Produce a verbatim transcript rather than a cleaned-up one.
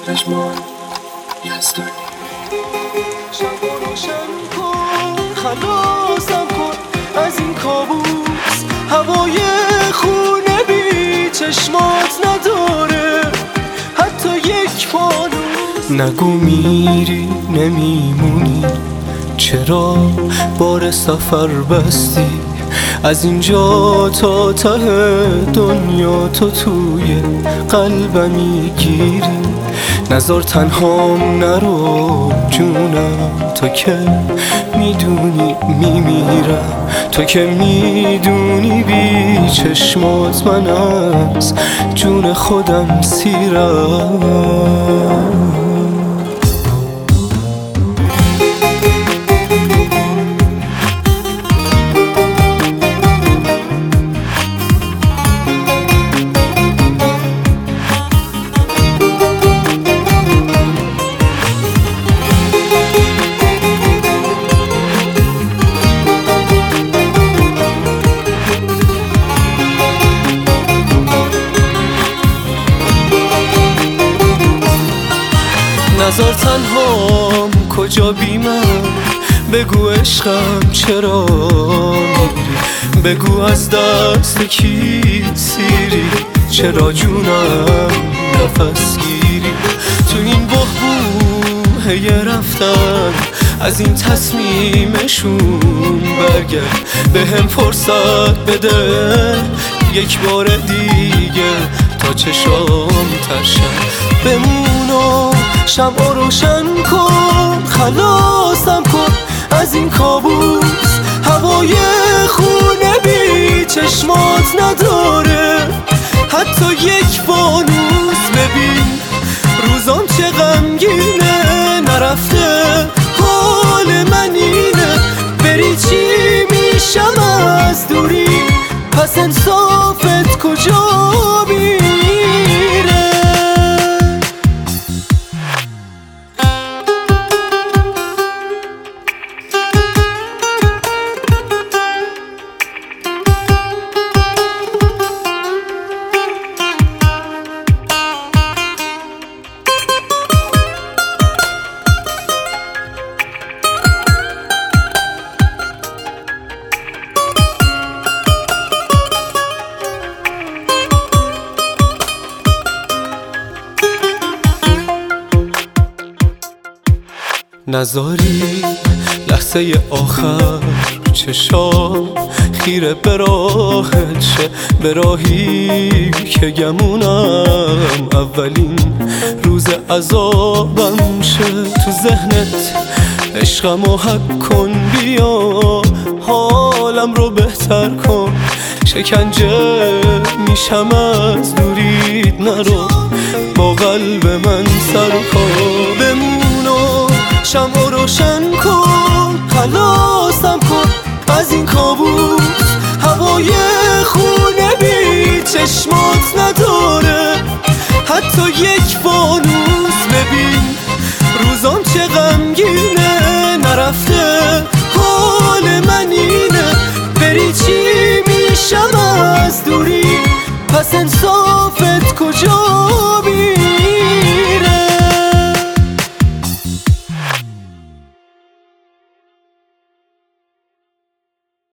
There's more yesterday. شب رو روشن کن، خلاصم کن از این کابوس. هوای خونه بی چشمات نداره حتی یک فانوس. نگو میری نمیمونی، چرا بار سفر بستی؟ از اینجا تا ته دنیا تو توی قلبم گیری. نذار تنهام نرو جونم، تو که میدونی میمیرم. تو که میدونی بی چشمات من از جون خودم سیرم. نظر تنهام کجا بی من، بگو عشقم چرا میری؟ بگو از دست کی سیری؟ چرا جونم نفس گیری؟ تو این بحبوم هی رفتن از این تصمیمشون برگرد. به هم فرصت بده یک بار دیگه تا چشام ترشن. بمونو شمع روشن کن، خلاصم کن از این کابوس. هوای خونه بی چشمات نداره حتی یک فانوس. ببین روزام چه غمگینه، نرفته حال من اینه. بری چی میشم از دوری، پس انصافت کجا میره؟ نذاری لحظه آخر چشام خیره به راهت شه، به راهی که گمونم اولین روز عذابم شه. تو ذهنت عشقمو حک کن، بیا حالم رو بهتر کن. شکنجه میشم از دوریت، نرو با قلب من سر کن. بمونو شمع روشن کن، خلاصم کن از این کابوس. هوای خونه بی چشمات نداره حتی یک فانوس. ببین روزام چه غمگینه، نرفته حال من اینه. بری چی میشم از دوری، پس انصاف